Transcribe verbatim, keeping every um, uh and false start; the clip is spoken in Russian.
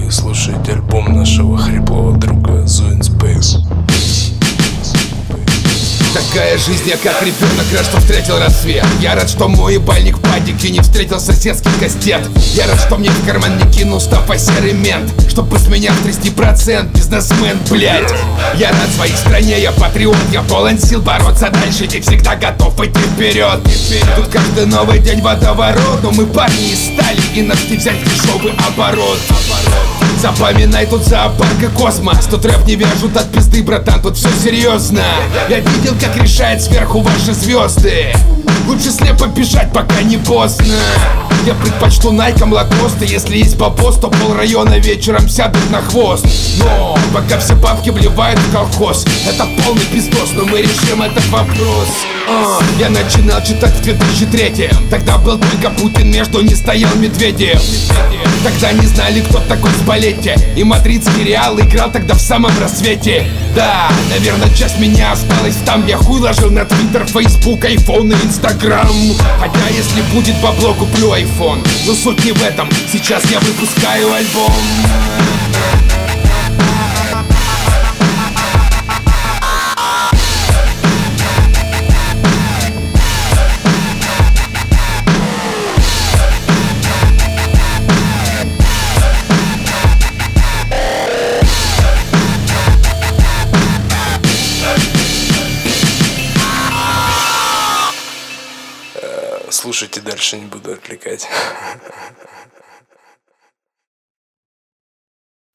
Вы слушаете альбом нашего хриплого друга Zoin Space. Такая жизнь, я как ребенок, рад, что встретил рассвет. Я рад, что мой ебальник в падике не встретил соседский кастет. Я рад, что мне в карман не кинул стопа серый мент, чтобы с меня тридцать процентов бизнесмен, блять. Я рад своей стране, я патриот, я полон сил бороться дальше и всегда готов идти вперед. Тут каждый новый день водоворот, но мы парни из стали и нас не взять в дешевый оборот. Запоминай, тут зоопарк и космос. Тут рэп не вяжут от пизды, братан, тут все серьезно. Я видел, как решает сверху ваши звезды. Лучше слепо бежать, пока не поздно. Я предпочту найкам лакосты. Если есть бабос, то пол района вечером сядут на хвост. Но пока все бабки вливают в колхоз, это полный пиздос, но мы решим этот вопрос. а, Я начинал читать в две тысячи третьем. Тогда был только Путин, между не стоял Медведев. Тогда не знали, кто такой Спалетти. И мадридский Реал играл тогда в самом рассвете. Да, наверное, часть меня осталась там. Я хуй ложил на Твиттер, Фейсбук, Айфон и Инстаграм. Хотя если будет бабло, куплю айфон. Но суть не в этом, сейчас я выпускаю альбом. Слушайте дальше, не буду отвлекать.